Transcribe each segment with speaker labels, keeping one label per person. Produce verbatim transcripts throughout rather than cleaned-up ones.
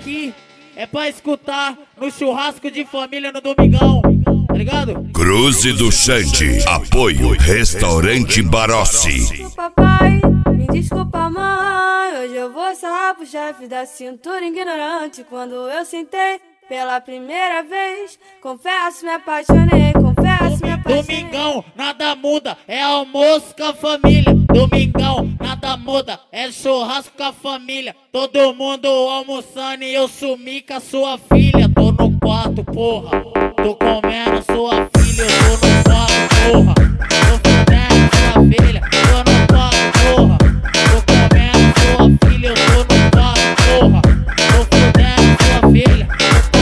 Speaker 1: aqui é pra escutar no churrasco de família no domingão, tá ligado?
Speaker 2: Cruze do Xande, apoio Restaurante Barossi.
Speaker 3: Desculpa papai, me desculpa mãe, hoje eu vou sarrar pro chefe da cintura ignorante. Quando eu sentei pela primeira vez, confesso me apaixonei, confesso me apaixonei.
Speaker 1: Domingão, nada muda, é almoço com a família. Domingão, nada muda, é churrasco com a família. Todo mundo almoçando e eu sumi com a sua filha. Tô no quarto, porra, tô comendo sua filha. Eu tô no quarto, porra, tô fudendo sua filha. Tô no quarto, porra, tô comendo sua filha. Eu tô no quarto, porra, tô fudendo sua filha.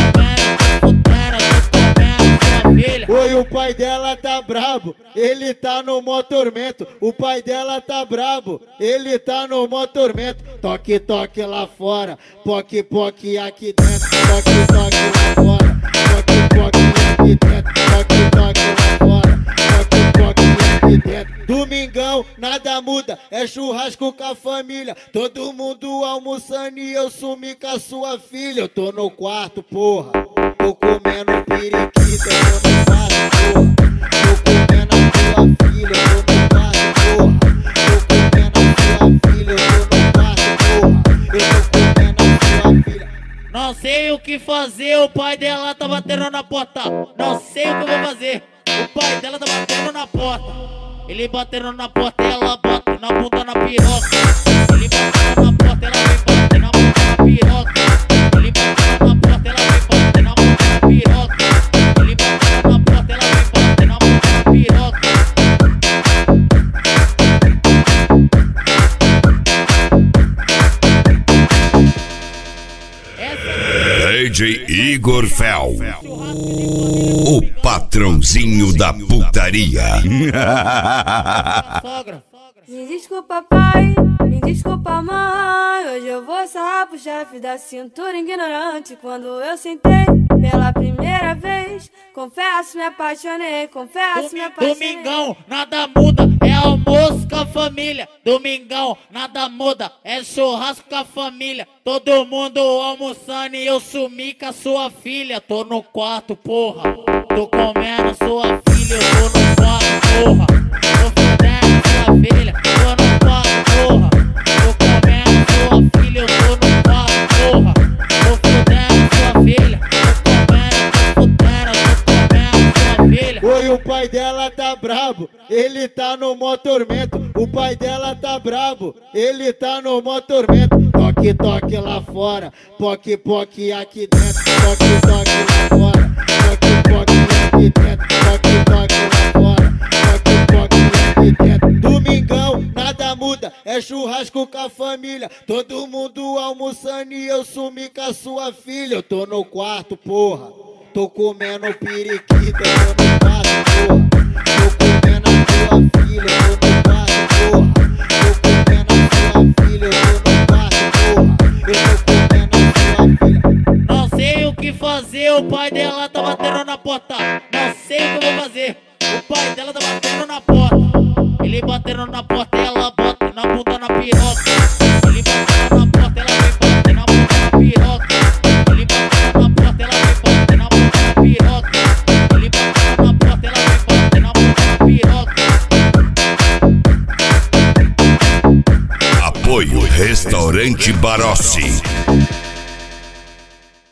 Speaker 4: Oi, o pai dela tá brabo, ele tá no mó tormento. O pai dela tá brabo, ele tá no mó tormento. Toque, toque lá fora, poque, poque aqui dentro. Toque, toque lá fora, poque, poque aqui dentro. Toque, toque lá fora, poque, poque aqui dentro. Domingão, nada muda, é churrasco com a família. Todo mundo almoçando e eu sumi com a sua filha. Eu tô no quarto, porra, tô comendo periquita. Tô no quarto, porra, tô comendo a sua filha. Eu tô no quarto, porra, tô comendo a sua filha. Eu tô no quarto, porra, eu tô comendo a sua filha.
Speaker 1: Não sei o que fazer, o pai dela tá batendo na porta. Não sei o que eu vou fazer, o pai dela tá batendo na porta. Ele batendo na porta e ela bate na bunda na piroca. Ele batendo na porta, ela vem bater na bunda na piroca. Ele batendo na porta, ela vem bater na bunda na piroca. Ele batendo na porta, ela vem bater na bunda na piroca.
Speaker 2: D J Igor Fel, o patrãozinho da putaria.
Speaker 3: Me desculpa pai, me desculpa mãe, hoje eu vou sarrar pro chefe da cintura ignorante. Quando eu sentei pela primeira vez, confesso me apaixonei, confesso me apaixonei.
Speaker 1: Domingão, nada muda, é almoço com a família. Domingão, nada muda, é churrasco com a família. Todo mundo almoçando e eu sumi com a sua filha. Tô no quarto, porra, tô comendo sua filha. Eu tô no quarto, porra, tô fudendo sua filha. Tô no quarto, porra, tô comendo sua filha. Eu tô no quarto, porra, tô fudendo sua filha. Tô comendo, tô fudendo, tô comendo sua filha.
Speaker 4: Oi, o pai dela tá brabo, ele tá no mó tormento. O pai dela tá brabo, ele tá no mó tormento. Toque, toque lá fora, poque, poque aqui dentro. Toque, toque lá fora, poque, poque aqui dentro. Toque, toque lá fora, poque, poque aqui dentro. Domingão, nada muda, é churrasco com a família. Todo mundo almoçando e eu sumi com a sua filha. Eu tô no quarto, porra, tô comendo periquita. Tô no quarto, porra, tô comendo a sua filha. Eu tô no quarto, porra, tô comendo a sua filha. Eu tô no quarto, porra, eu tô comendo a sua filha.
Speaker 1: Não sei o que fazer, o pai dela tá batendo na porta. Não sei o que eu vou fazer, o pai dela tá batendo na porta. Ele batendo na porta e ela bate na bunda na piroca. Ele batendo na porta, ela vem bater na bunda na piroca. Ele batendo na porta, ela vem bater na bunda na piroca. Ele batendo na porta, ela vem bater na bunda na piroca.
Speaker 2: Apoio Restaurante Barossi.